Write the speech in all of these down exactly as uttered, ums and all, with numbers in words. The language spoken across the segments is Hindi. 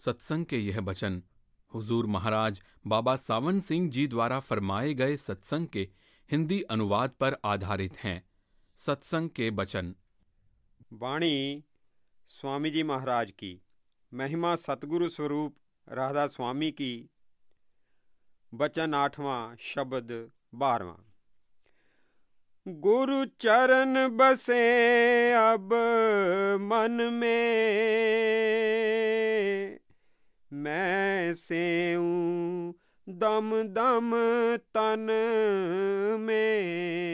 सत्संग के यह वचन हुजूर महाराज बाबा सावन सिंह जी द्वारा फरमाए गए सत्संग के हिंदी अनुवाद पर आधारित हैं। सत्संग के वचन। वाणी स्वामी जी महाराज की। महिमा सतगुरु स्वरूप राधा स्वामी की। वचन आठवां, शब्द बारहवां। गुरु चरण बसे अब मन में, मैं सेऊं दम दम तन में।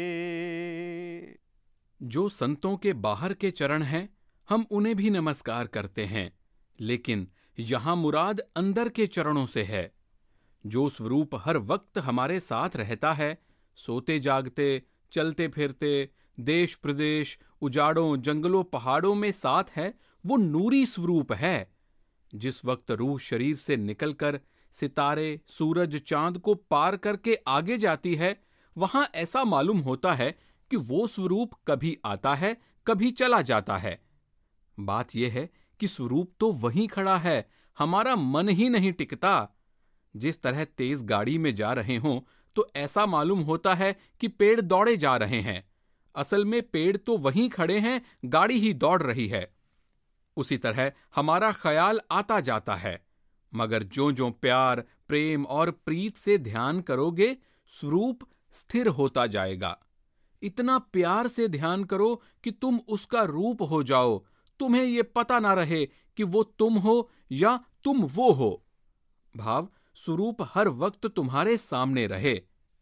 जो संतों के बाहर के चरण हैं, हम उन्हें भी नमस्कार करते हैं, लेकिन यहाँ मुराद अंदर के चरणों से है। जो स्वरूप हर वक्त हमारे साथ रहता है, सोते जागते, चलते फिरते, देश प्रदेश, उजाड़ों जंगलों पहाड़ों में साथ है, वो नूरी स्वरूप है। जिस वक्त रूह शरीर से निकलकर सितारे, सूरज, चांद को पार करके आगे जाती है, वहां ऐसा मालूम होता है कि वो स्वरूप कभी आता है, कभी चला जाता है। बात यह है कि स्वरूप तो वहीं खड़ा है, हमारा मन ही नहीं टिकता। जिस तरह तेज गाड़ी में जा रहे हों तो ऐसा मालूम होता है कि पेड़ दौड़े जा रहे हैं, असल में पेड़ तो वहीं खड़े हैं, गाड़ी ही दौड़ रही है। उसी तरह हमारा ख्याल आता जाता है, मगर जो जो प्यार, प्रेम और प्रीत से ध्यान करोगे, स्वरूप स्थिर होता जाएगा। इतना प्यार से ध्यान करो कि तुम उसका रूप हो जाओ, तुम्हें यह पता ना रहे कि वो तुम हो या तुम वो हो। भाव स्वरूप हर वक्त तुम्हारे सामने रहे।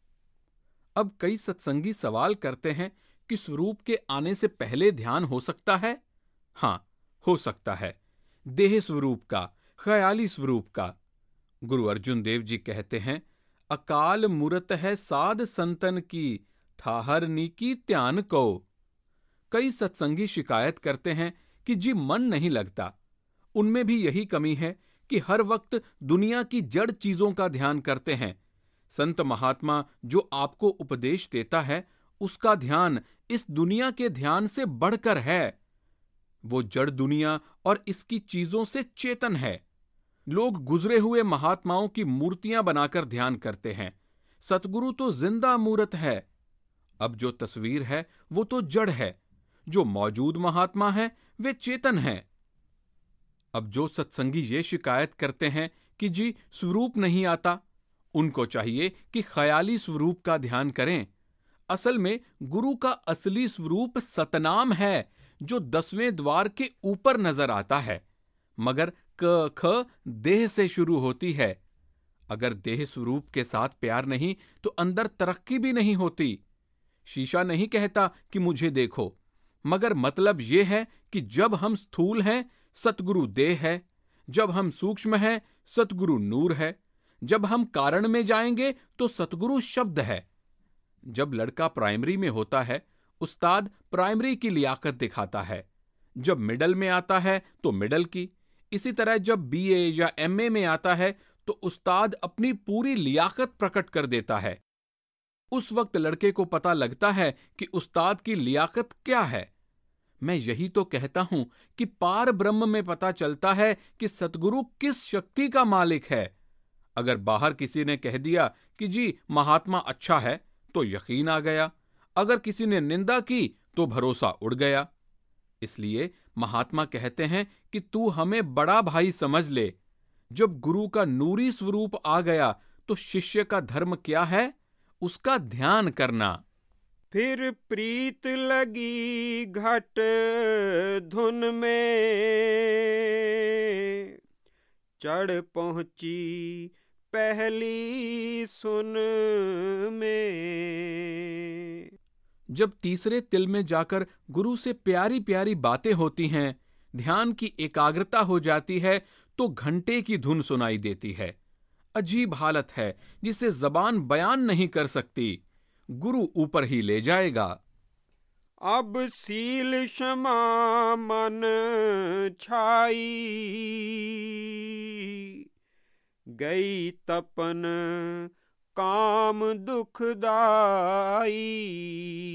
अब कई सत्संगी सवाल करते हैं कि स्वरूप के आने से पहले ध्यान हो सकता है? हां, हो सकता है। देह स्वरूप का, ख्याली स्वरूप का। गुरु अर्जुन देव जी कहते हैं, अकाल मूरत है साध संतन की, ठाहर नीकी ध्यान को। कई सत्संगी शिकायत करते हैं कि जी मन नहीं लगता। उनमें भी यही कमी है कि हर वक्त दुनिया की जड़ चीजों का ध्यान करते हैं। संत महात्मा जो आपको उपदेश देता है, उसका ध्यान इस दुनिया के ध्यान से बढ़कर है। वो जड़ दुनिया और इसकी चीजों से चेतन है। लोग गुजरे हुए महात्माओं की मूर्तियां बनाकर ध्यान करते हैं। सतगुरु तो जिंदा मूर्त है। अब जो तस्वीर है वो तो जड़ है, जो मौजूद महात्मा है वे चेतन हैं। अब जो सत्संगी ये शिकायत करते हैं कि जी स्वरूप नहीं आता, उनको चाहिए कि ख्याली स्वरूप का ध्यान करें। असल में गुरु का असली स्वरूप सतनाम है, जो दसवें द्वार के ऊपर नजर आता है, मगर क ख देह से शुरू होती है। अगर देह स्वरूप के साथ प्यार नहीं तो अंदर तरक्की भी नहीं होती। शीशा नहीं कहता कि मुझे देखो, मगर मतलब यह है कि जब हम स्थूल हैं, सतगुरु देह है, जब हम सूक्ष्म हैं, सतगुरु नूर है, जब हम कारण में जाएंगे तो सतगुरु शब्द है। जब लड़का प्राइमरी में होता है, उस्ताद प्राइमरी की लियाकत दिखाता है। जब मिडल में आता है तो मिडल की। इसी तरह जब बीए या एमए में आता है तो उस्ताद अपनी पूरी लियाकत प्रकट कर देता है। उस वक्त लड़के को पता लगता है कि उस्ताद की लियाकत क्या है। मैं यही तो कहता हूं कि पार ब्रह्म में पता चलता है कि सतगुरु किस शक्ति का मालिक है। अगर बाहर किसी ने कह दिया कि जी महात्मा अच्छा है तो यकीन आ गया, अगर किसी ने निंदा की तो भरोसा उड़ गया। इसलिए महात्मा कहते हैं कि तू हमें बड़ा भाई समझ ले। जब गुरु का नूरी स्वरूप आ गया तो शिष्य का धर्म क्या है? उसका ध्यान करना। फिर प्रीत लगी घट धुन में, चढ़ पहुंची पहली सुन में। जब तीसरे तिल में जाकर गुरु से प्यारी प्यारी बातें होती हैं, ध्यान की एकाग्रता हो जाती है, तो घंटे की धुन सुनाई देती है। अजीब हालत है जिसे जबान बयान नहीं कर सकती। गुरु ऊपर ही ले जाएगा। अब सील क्षमा मन छाई, गई तपन काम दुखदाई।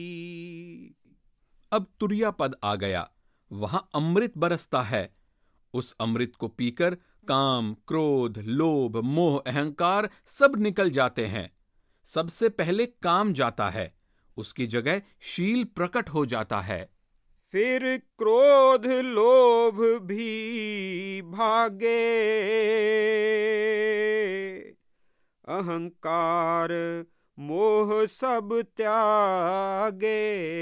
अब तुरिया पद आ गया, वहां अमृत बरसता है। उस अमृत को पीकर काम, क्रोध, लोभ, मोह, अहंकार सब निकल जाते हैं। सबसे पहले काम जाता है, उसकी जगह शील प्रकट हो जाता है। फिर क्रोध लोभ भी भागे, अहंकार मोह सब त्यागे।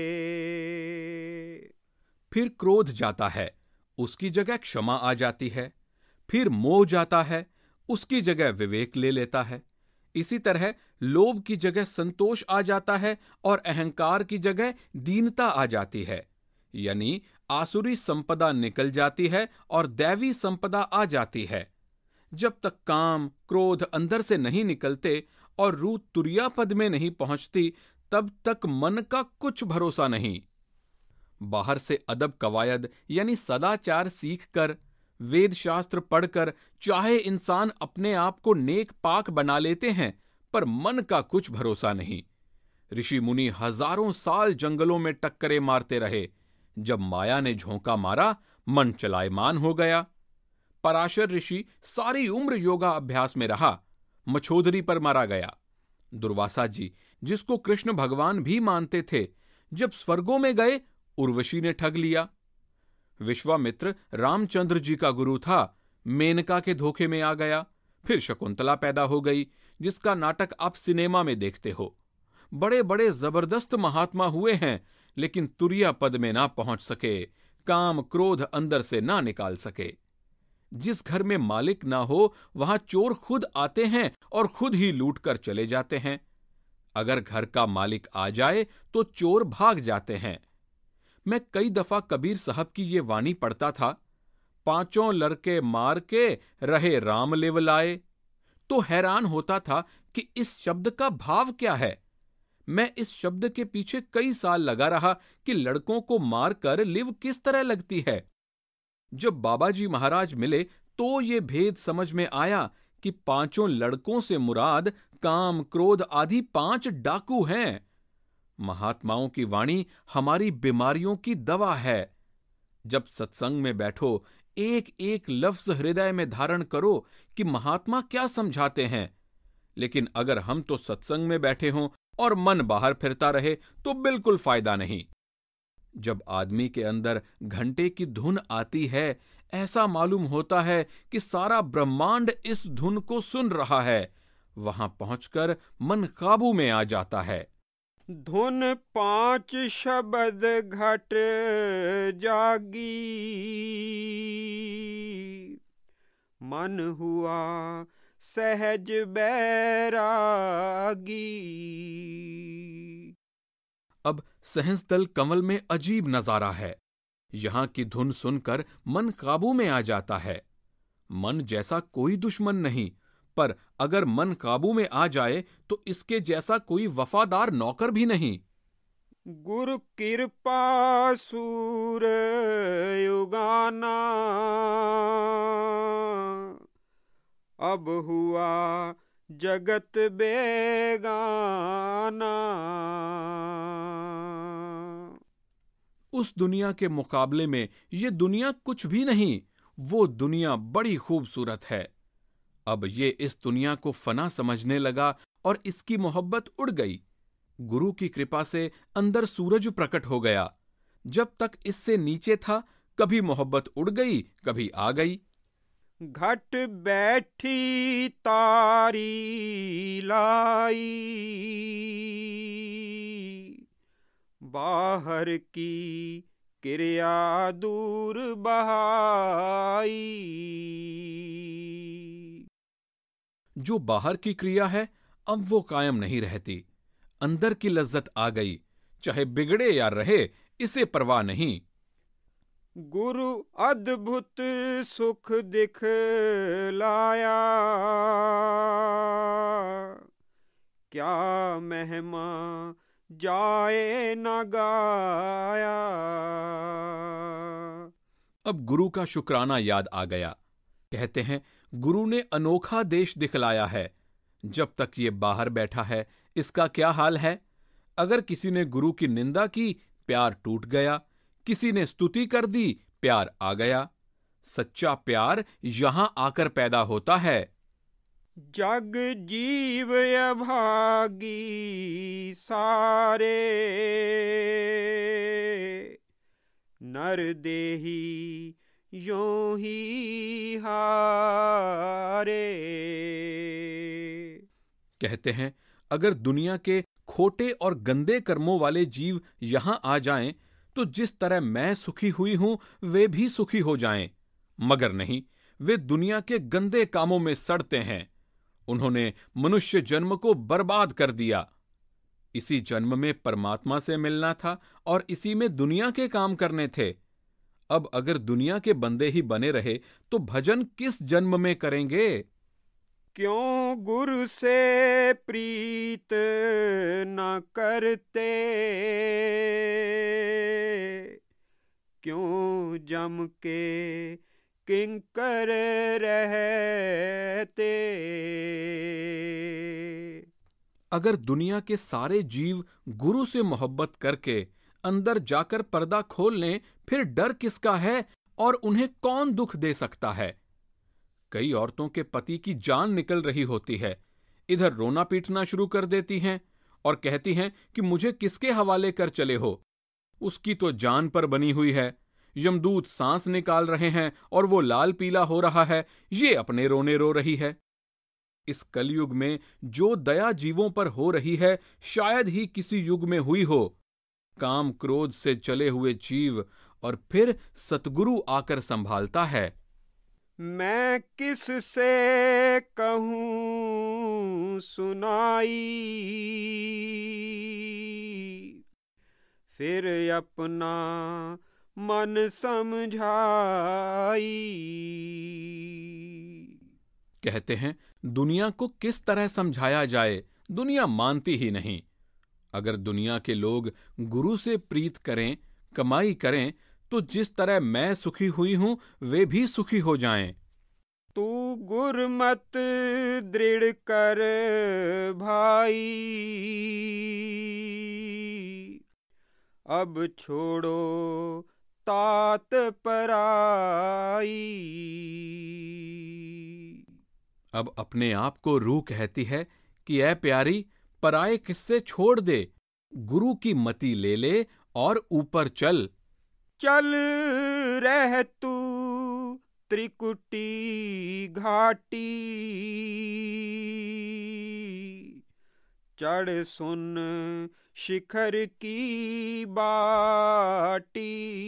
फिर क्रोध जाता है, उसकी जगह क्षमा आ जाती है। फिर मोह जाता है, उसकी जगह विवेक ले लेता है। इसी तरह लोभ की जगह संतोष आ जाता है और अहंकार की जगह दीनता आ जाती है। यानी आसुरी संपदा निकल जाती है और दैवी संपदा आ जाती है। जब तक काम, क्रोध अंदर से नहीं निकलते और रूह तुरिया पद में नहीं पहुंचती, तब तक मन का कुछ भरोसा नहीं। बाहर से अदब कवायद यानी सदाचार सीखकर, वेद शास्त्र पढ़कर चाहे इंसान अपने आप को नेक पाक बना लेते हैं, पर मन का कुछ भरोसा नहीं। ऋषि मुनि हजारों साल जंगलों में टक्करे मारते रहे। जब माया ने झोंका मारा, मन चलायमान हो गया। पराशर ऋषि सारी उम्र योगा अभ्यास में रहा, मछोदरी पर मारा गया। दुर्वासा जी, जिसको कृष्ण भगवान भी मानते थे, जब स्वर्गों में गए, उर्वशी ने ठग लिया। विश्वामित्र रामचंद्र जी का गुरु था, मेनका के धोखे में आ गया। फिर शकुंतला पैदा हो गई, जिसका नाटक आप सिनेमा में देखते हो। बड़े बड़े जबरदस्त महात्मा हुए हैं, लेकिन तुरिया पद में ना पहुंच सके, काम क्रोध अंदर से ना निकाल सके। जिस घर में मालिक ना हो, वहां चोर खुद आते हैं और खुद ही लूट कर चले जाते हैं। अगर घर का मालिक आ जाए तो चोर भाग जाते हैं। मैं कई दफा कबीर साहब की ये वाणी पढ़ता था, पांचों लड़के मार के रहे राम लेव लाए, तो हैरान होता था कि इस शब्द का भाव क्या है। मैं इस शब्द के पीछे कई साल लगा रहा कि लड़कों को मारकर लिव किस तरह लगती है। जब बाबाजी महाराज मिले तो ये भेद समझ में आया कि पांचों लड़कों से मुराद काम, क्रोध आदि पांच डाकू हैं। महात्माओं की वाणी हमारी बीमारियों की दवा है। जब सत्संग में बैठो, एक एक लफ्ज हृदय में धारण करो कि महात्मा क्या समझाते हैं। लेकिन अगर हम तो सत्संग में बैठे हों और मन बाहर फिरता रहे तो बिल्कुल फायदा नहीं। जब आदमी के अंदर घंटे की धुन आती है, ऐसा मालूम होता है कि सारा ब्रह्मांड इस धुन को सुन रहा है। वहां पहुंचकर मन काबू में आ जाता है। धुन पांच शब्द घट जागी, मन हुआ सहज बैरागी। अब सहस्दल कंवल में अजीब नजारा है। यहां की धुन सुनकर मन काबू में आ जाता है। मन जैसा कोई दुश्मन नहीं, पर अगर मन काबू में आ जाए तो इसके जैसा कोई वफादार नौकर भी नहीं। गुरु कृपा सूर युगाना, अब हुआ जगत बेगाना। उस दुनिया के मुकाबले में ये दुनिया कुछ भी नहीं। वो दुनिया बड़ी खूबसूरत है। अब ये इस दुनिया को फना समझने लगा और इसकी मोहब्बत उड़ गई। गुरु की कृपा से अंदर सूरज प्रकट हो गया। जब तक इससे नीचे था, कभी मोहब्बत उड़ गई, कभी आ गई। घट बैठी तारी लाई, बाहर की क्रिया दूर बहाई। जो बाहर की क्रिया है, अब वो कायम नहीं रहती। अंदर की लज्जत आ गई, चाहे बिगड़े या रहे, इसे परवाह नहीं। गुरु अद्भुत सुख दिखलाया, क्या महिमा जाए न गाया। अब गुरु का शुक्राना याद आ गया। कहते हैं, गुरु ने अनोखा देश दिखलाया है। जब तक ये बाहर बैठा है, इसका क्या हाल है। अगर किसी ने गुरु की निंदा की, प्यार टूट गया। किसी ने स्तुति कर दी, प्यार आ गया। सच्चा प्यार यहां आकर पैदा होता है। जग जीव अभागी सारे, नर देही यों ही हारे। कहते हैं, अगर दुनिया के खोटे और गंदे कर्मों वाले जीव यहां आ जाएं, तो जिस तरह मैं सुखी हुई हूं वे भी सुखी हो जाएं। मगर नहीं, वे दुनिया के गंदे कामों में सड़ते हैं। उन्होंने मनुष्य जन्म को बर्बाद कर दिया। इसी जन्म में परमात्मा से मिलना था और इसी में दुनिया के काम करने थे। अब अगर दुनिया के बंदे ही बने रहे तो भजन किस जन्म में करेंगे? क्यों गुरु से प्रीत न करते, क्यों जम के किंकर रहते। अगर दुनिया के सारे जीव गुरु से मोहब्बत करके अंदर जाकर पर्दा खोल लें, फिर डर किसका है और उन्हें कौन दुख दे सकता है? कई औरतों के पति की जान निकल रही होती है, इधर रोना पीटना शुरू कर देती हैं और कहती हैं कि मुझे किसके हवाले कर चले हो, उसकी तो जान पर बनी हुई है। यमदूत सांस निकाल रहे हैं और वो लाल पीला हो रहा है, ये अपने रोने रो रही है। इस कलयुग में जो दया जीवों पर हो रही है, शायद ही किसी युग में हुई हो। काम क्रोध से चले हुए जीव और फिर सतगुरु आकर संभालता है। मैं किस से कहूँ सुनाई, फिर अपना मन समझाई। कहते हैं, दुनिया को किस तरह समझाया जाए, दुनिया मानती ही नहीं। अगर दुनिया के लोग गुरु से प्रीत करें, कमाई करें, तो जिस तरह मैं सुखी हुई हूं वे भी सुखी हो जाएं। तू गुरमत दृढ़ कर भाई, अब छोड़ो तात पराई। अब अपने आप को रूह कहती है कि ऐ प्यारी, पराये किस्से छोड़ दे, गुरु की मति ले ले और ऊपर चल। चल रह तू त्रिकुटी घाटी, चढ़ सुन शिखर की बाटी।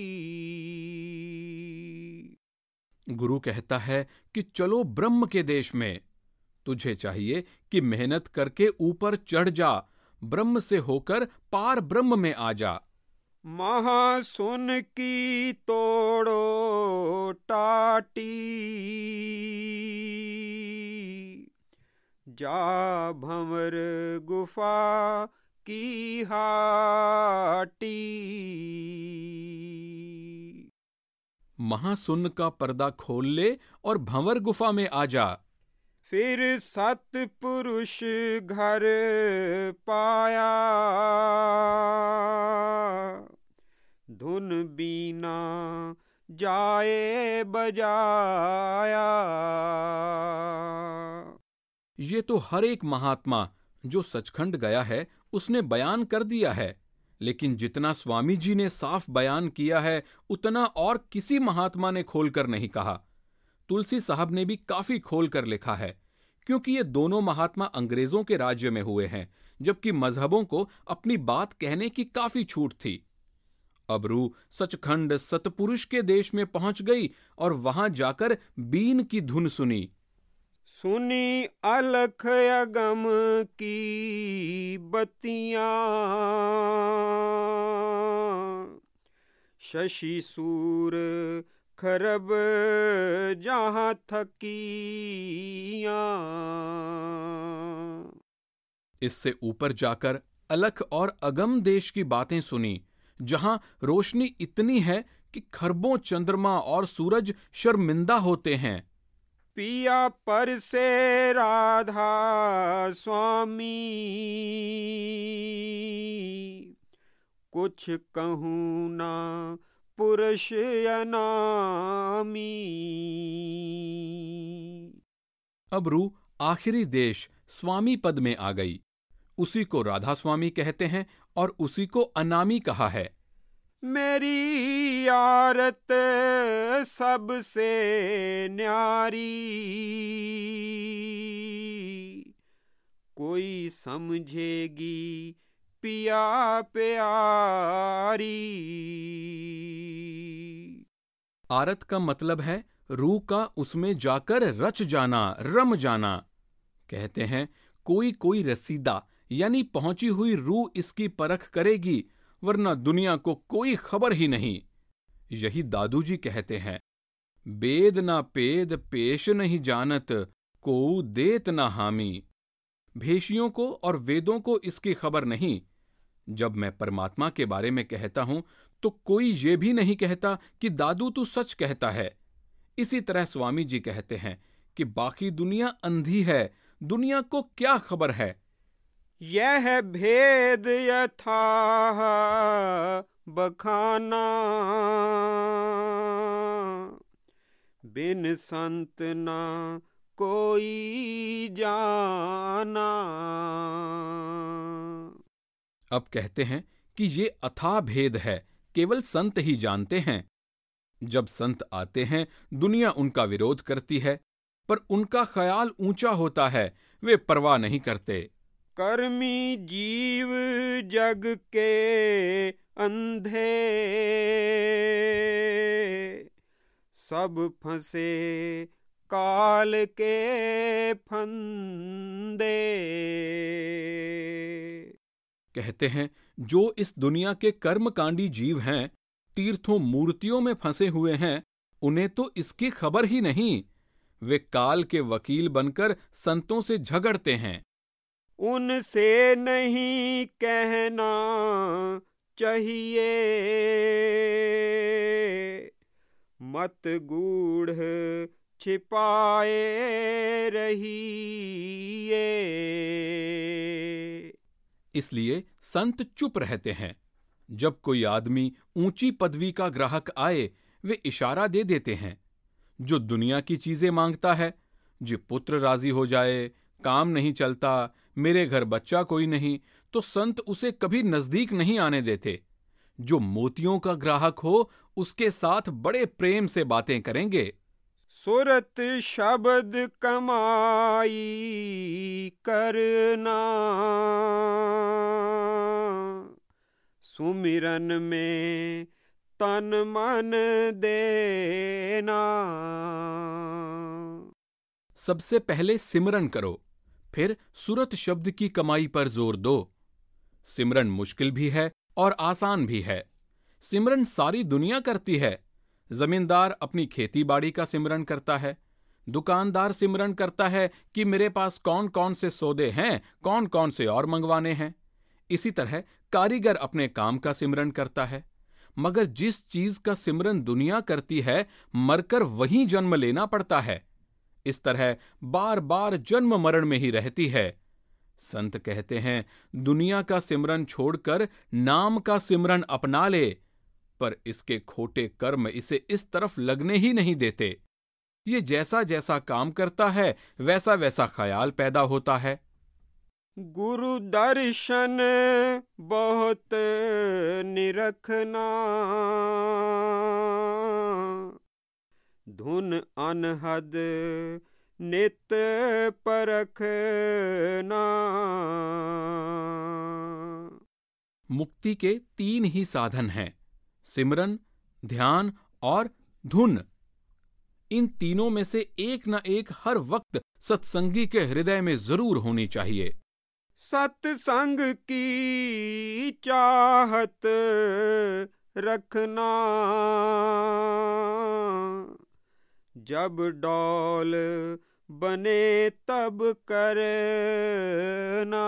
गुरु कहता है कि चलो ब्रह्म के देश में। तुझे चाहिए कि मेहनत करके ऊपर चढ़ जा, ब्रह्म से होकर पार ब्रह्म में आ जा। महासुन की तोड़ो टाटी, जा भंवर गुफा की हाटी। महासुन का पर्दा खोल ले और भंवर गुफा में आ जा। फिर सतपुरुष घर पाया, धुन बीना जाए बजाया। ये तो हर एक महात्मा जो सचखंड गया है उसने बयान कर दिया है, लेकिन जितना स्वामी जी ने साफ बयान किया है उतना और किसी महात्मा ने खोलकर नहीं कहा। तुलसी साहब ने भी काफी खोलकर लिखा है, क्योंकि ये दोनों महात्मा अंग्रेजों के राज्य में हुए हैं, जबकि मजहबों को अपनी बात कहने की काफी छूट थी। अब रूह सचखंड सतपुरुष के देश में पहुंच गई और वहां जाकर बीन की धुन सुनी। सुनी अलख अगम की बत्तियां, शशि सूर खरब जहां थकियां। इससे ऊपर जाकर अलख और अगम देश की बातें सुनी, जहां रोशनी इतनी है कि खरबों चंद्रमा और सूरज शर्मिंदा होते हैं। पिया पर से राधा स्वामी, कुछ कहूँ ना पुरुष अनामी। अब रू आखिरी देश स्वामी पद में आ गई। उसी को राधा स्वामी कहते हैं और उसी को अनामी कहा है। मेरी आरत सबसे न्यारी, कोई समझेगी पिया प्यारी। आरत का मतलब है रूह का उसमें जाकर रच जाना, रम जाना। कहते हैं कोई कोई रसीदा यानी पहुंची हुई रूह इसकी परख करेगी, वरना दुनिया को कोई खबर ही नहीं। यही दादू जी कहते हैं, बेद ना पेद पेश नहीं जानत, को देत ना हामी। भेषियों को और वेदों को इसकी खबर नहीं। जब मैं परमात्मा के बारे में कहता हूं तो कोई ये भी नहीं कहता कि दादू तू सच कहता है। इसी तरह स्वामी जी कहते हैं कि बाकी दुनिया अंधी है, दुनिया को क्या खबर है। यह भेद यथाह बखाना, बिन संत ना कोई जाना। अब कहते हैं कि ये अथाह भेद है, केवल संत ही जानते हैं। जब संत आते हैं दुनिया उनका विरोध करती है, पर उनका ख्याल ऊंचा होता है, वे परवाह नहीं करते। कर्मी जीव जग के अंधे, सब फंसे काल के फंदे। कहते हैं जो इस दुनिया के कर्मकांडी जीव हैं, तीर्थों मूर्तियों में फंसे हुए हैं, उन्हें तो इसकी खबर ही नहीं। वे काल के वकील बनकर संतों से झगड़ते हैं। उनसे नहीं कहना चाहिए, मत गूढ़ छिपाए रहिए। इसलिए संत चुप रहते हैं। जब कोई आदमी ऊंची पदवी का ग्राहक आए, वे इशारा दे देते हैं। जो दुनिया की चीजें मांगता है, जो पुत्र राजी हो जाए, काम नहीं चलता, मेरे घर बच्चा कोई नहीं, तो संत उसे कभी नजदीक नहीं आने देते। जो मोतियों का ग्राहक हो, उसके साथ बड़े प्रेम से बातें करेंगे। सुरत शब्द कमाई करना, सुमिरन में तन मन देना। सबसे पहले सिमरन करो, फिर सुरत शब्द की कमाई पर जोर दो। सिमरन मुश्किल भी है और आसान भी है। सिमरन सारी दुनिया करती है। जमींदार अपनी खेती बाड़ी का सिमरन करता है, दुकानदार सिमरन करता है कि मेरे पास कौन कौन से सौदे हैं, कौन कौन से और मंगवाने हैं। इसी तरह कारीगर अपने काम का सिमरन करता है। मगर जिस चीज का सिमरन दुनिया करती है, मरकर वहीं जन्म लेना पड़ता है। इस तरह बार बार जन्म मरण में ही रहती है। संत कहते हैं दुनिया का सिमरन छोड़कर नाम का सिमरन अपना ले, पर इसके खोटे कर्म इसे इस तरफ लगने ही नहीं देते। ये जैसा जैसा काम करता है, वैसा वैसा ख्याल पैदा होता है। गुरु दर्शन बहुत निरखना, धुन अनहद नित परखना। मुक्ति के तीन ही साधन हैं, सिमरन, ध्यान और धुन। इन तीनों में से एक न एक हर वक्त सत्संगी के हृदय में जरूर होनी चाहिए। सत्संग की चाहत रखना, जब डौल बने तब करना।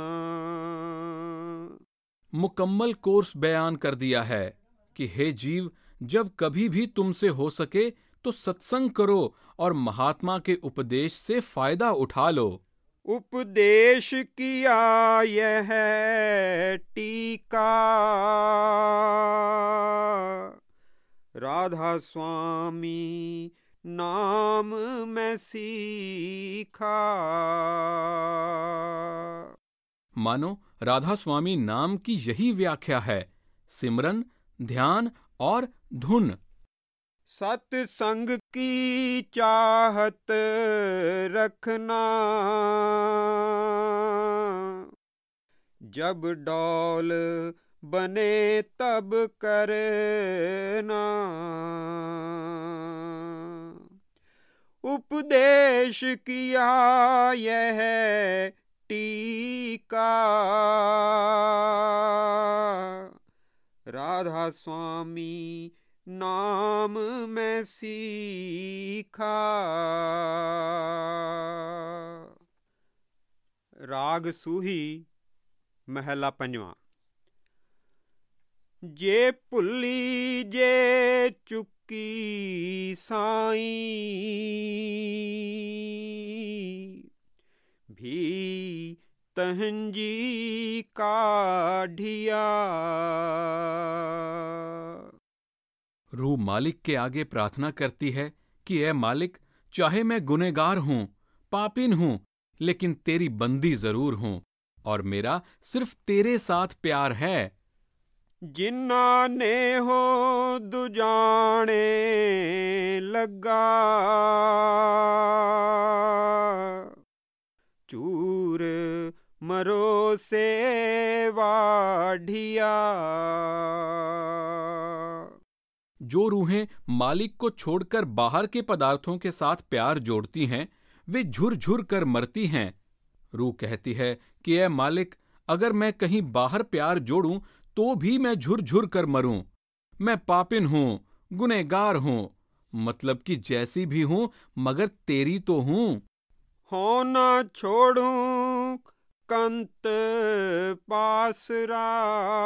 मुकम्मल कोर्स बयान कर दिया है कि हे जीव, जब कभी भी तुमसे हो सके तो सत्संग करो और महात्मा के उपदेश से फायदा उठा लो। उपदेश किया यह टीका, राधा स्वामी नाम मैं सीखा। मानो राधा स्वामी नाम की यही व्याख्या है, सिमरन, ध्यान और धुन। सत्संग की चाहत रखना, जब डौल बने तब करना। उपदेश किया यह टीका, राधा स्वामी नाम मैं सीखा। राग सूही महला पंजवा। जे भुल्ली जे चुकी साईं, भी तहंजी काढ़िया। रूह मालिक के आगे प्रार्थना करती है कि ऐ मालिक, चाहे मैं गुनहगार हूं, पापिन हूं, लेकिन तेरी बंदी जरूर हूं और मेरा सिर्फ तेरे साथ प्यार है। जिन्ना ने हो दुजाने लगा, चूर मरो से वाढ़िया। जो रूहें मालिक को छोड़कर बाहर के पदार्थों के साथ प्यार जोड़ती हैं, वे झुर-झुर कर मरती हैं। रूह कहती है कि ऐ मालिक, अगर मैं कहीं बाहर प्यार जोड़ूं तो भी मैं झुर-झुर कर मरूं। मैं पापिन हूं, गुनहगार हूं, मतलब कि जैसी भी हूं मगर तेरी तो हूं। हो ना छोड़ूं कंत पासरा,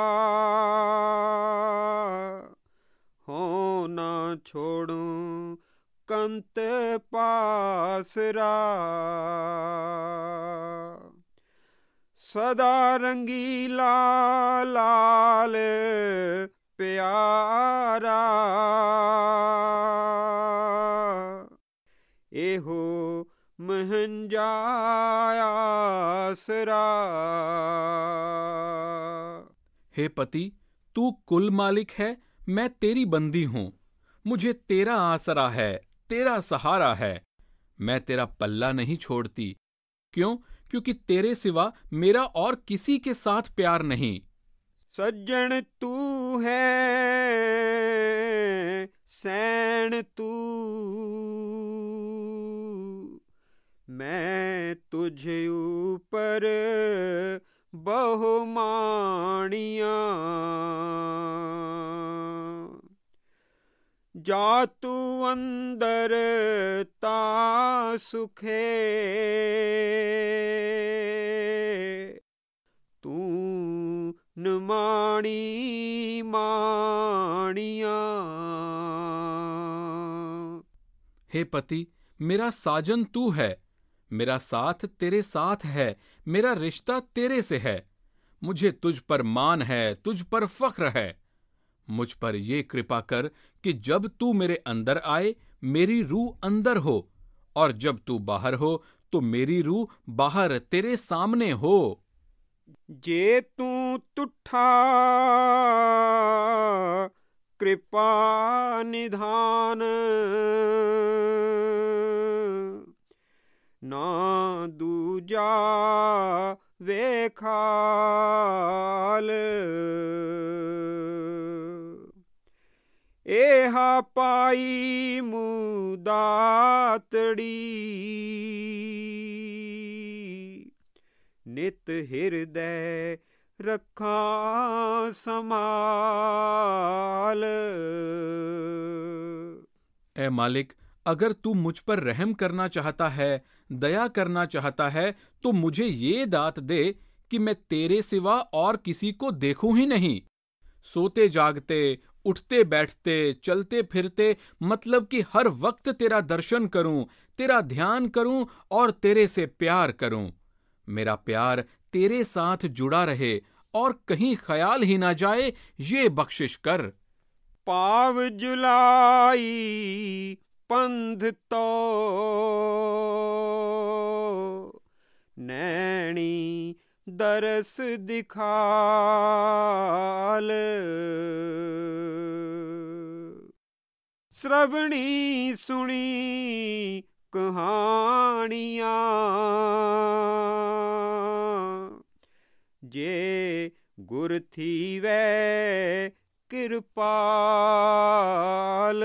हो ना छोड़ूं कंत पासरा। सदा रंगीला लाल प्यारा, एहो महंजाया आसरा। हे पति, तू कुल मालिक है, मैं तेरी बंदी हूं। मुझे तेरा आसरा है, तेरा सहारा है। मैं तेरा पल्ला नहीं छोड़ती। क्यों? क्योंकि तेरे सिवा मेरा और किसी के साथ प्यार नहीं। सज्जन तू है, सैन तू, मैं तुझे ऊपर बहुमानिया। जा तू अंदर ता सुखे, तू नमाणी माणिया। हे पति, मेरा साजन तू है, मेरा साथ तेरे साथ है, मेरा रिश्ता तेरे से है। मुझे तुझ पर मान है, तुझ पर फख्र है। मुझ पर ये कृपा कर कि जब तू मेरे अंदर आए, मेरी रूह अंदर हो, और जब तू बाहर हो तो मेरी रूह बाहर तेरे सामने हो। जे तू तुठा कृपा निधान, ना दूजा वेखाल। एहा पाई मुदातड़ी, नित हृदय रखा समाल। ऐ मालिक, अगर तू मुझ पर रहम करना चाहता है, दया करना चाहता है, तो मुझे ये दात दे कि मैं तेरे सिवा और किसी को देखूं ही नहीं। सोते जागते, उठते बैठते, चलते फिरते, मतलब कि हर वक्त तेरा दर्शन करूं, तेरा ध्यान करूं और तेरे से प्यार करूं। मेरा प्यार तेरे साथ जुड़ा रहे और कहीं ख्याल ही ना जाए, ये बख्शिश कर। पाव जुलाई पंध तो नैणी दरस दिखाल श्रवणी सुनी कहानियाँ जे गुर थी वै कृपाल।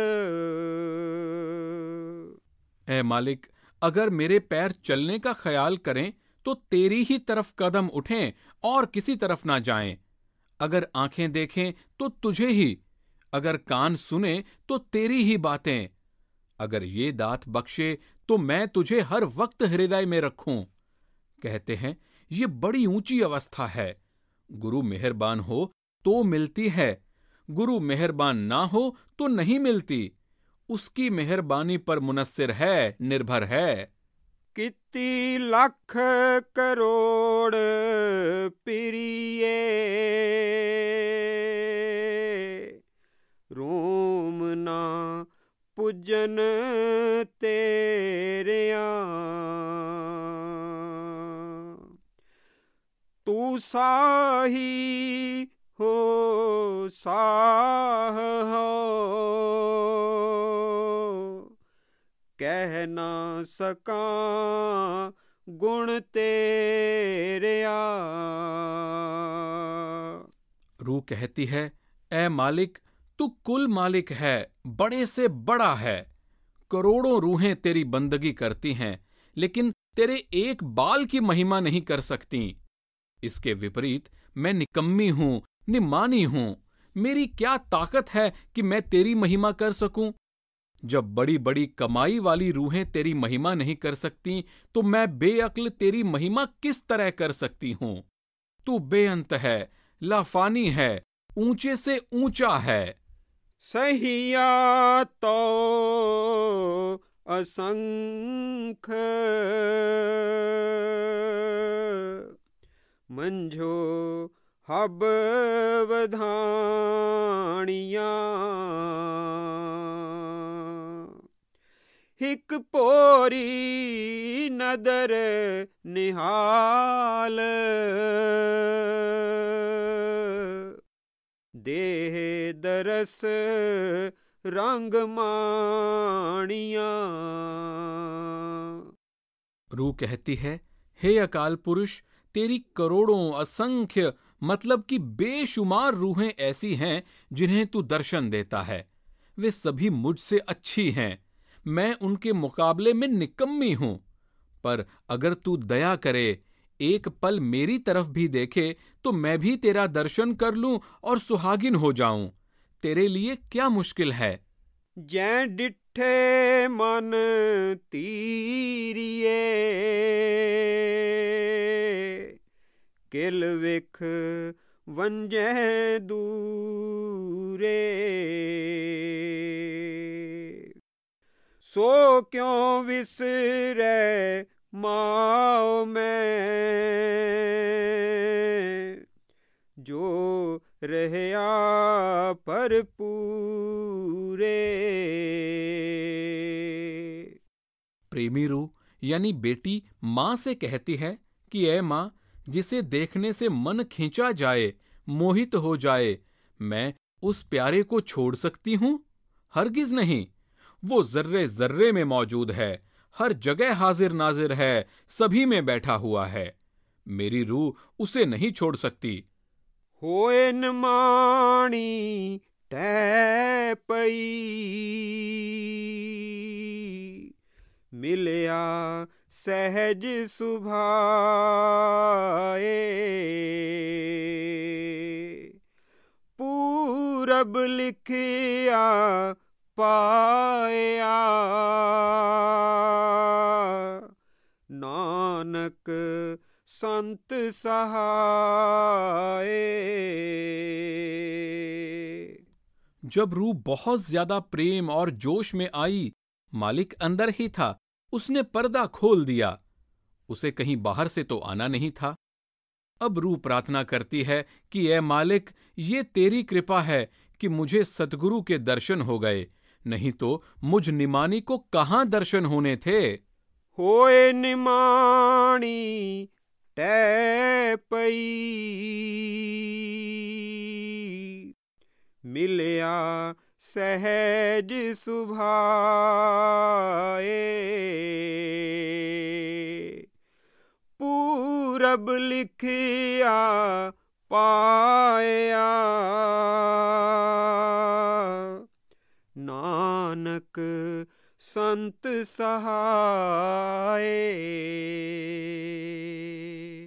ऐ मालिक, अगर मेरे पैर चलने का ख्याल करें तो तेरी ही तरफ कदम उठें और किसी तरफ ना जाएं। अगर आंखें देखें तो तुझे ही, अगर कान सुने तो तेरी ही बातें। अगर ये दात बख्शे तो मैं तुझे हर वक्त हृदय में रखूं। कहते हैं ये बड़ी ऊंची अवस्था है। गुरु मेहरबान हो तो मिलती है, गुरु मेहरबान ना हो तो नहीं मिलती। उसकी मेहरबानी पर मुनस्सिर है, निर्भर है। कित्ती लख करोड़ पिरिये रोम ना पुजन तेरिया तू साही हो साह हो कह ना सका गुण तेरिया। रूह कहती है, ऐ मालिक, तू कुल मालिक है, बड़े से बड़ा है। करोड़ों रूहें तेरी बंदगी करती हैं, लेकिन तेरे एक बाल की महिमा नहीं कर सकती। इसके विपरीत मैं निकम्मी हूं, निमानी हूं। मेरी क्या ताकत है कि मैं तेरी महिमा कर सकूं? जब बड़ी बड़ी कमाई वाली रूहें तेरी महिमा नहीं कर सकती, तो मैं बेअक्ल तेरी महिमा किस तरह कर सकती हूं? तू बेअंत है, लाफानी है, ऊंचे से ऊंचा है। सहिया तो असंख मंझो हब वधानिया हिक पोरी नदर निहाल देह दरस रंग माणिया। रूह कहती है, हे अकाल पुरुष, तेरी करोड़ों असंख्य मतलब कि बेशुमार रूहें ऐसी हैं जिन्हें तू दर्शन देता है। वे सभी मुझसे अच्छी हैं, मैं उनके मुकाबले में निकम्मी हूं। पर अगर तू दया करे, एक पल मेरी तरफ भी देखे, तो मैं भी तेरा दर्शन कर लूं और सुहागिन हो जाऊं। तेरे लिए क्या मुश्किल है। जै डिठे मन तीरिए किल विख वंजै दूरे सो क्यों विसरै माओ मैं जो रहया पर पूरे। प्रेमी रूह यानी बेटी मां से कहती है कि ऐ मां, जिसे देखने से मन खींचा जाए, मोहित हो जाए, मैं उस प्यारे को छोड़ सकती हूं? हरगिज नहीं। वो जर्रे जर्रे में मौजूद है, हर जगह हाजिर नाजिर है, सभी में बैठा हुआ है। मेरी रूह उसे नहीं छोड़ सकती। होए न माणी टै पई मिलया सहज सुभाए पूरब लिखिया पाया नानक संत सहाय। जब रूह बहुत ज्यादा प्रेम और जोश में आई, मालिक अंदर ही था, उसने पर्दा खोल दिया। उसे कहीं बाहर से तो आना नहीं था। अब रूह प्रार्थना करती है कि ऐ मालिक, ये तेरी कृपा है कि मुझे सतगुरु के दर्शन हो गए, नहीं तो मुझ निमानी को कहां दर्शन होने थे। होए निमाणी टै पई, मिलया सहज सुभाए, पूरब लिखिया पाया, नानक संत सहाय।